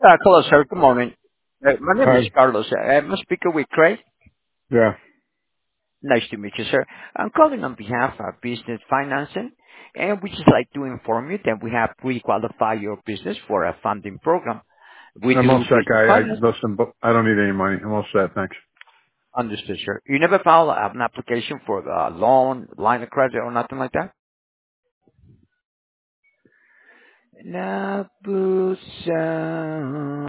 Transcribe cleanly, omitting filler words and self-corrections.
Hello, sir. Good morning. My name is Hi. Carlos. I'm speaker with Craig. Yeah. Nice to meet you, sir. I'm calling on behalf of Business Financing, and we just like to inform you that we have pre-qualified your business for a funding program. We I'm all do set, business guy. finance. Listen, but I don't need any money. I'm all set. Thanks. Understood, sir. You never filed an application for a loan, line of credit, or nothing like that? Nabusa.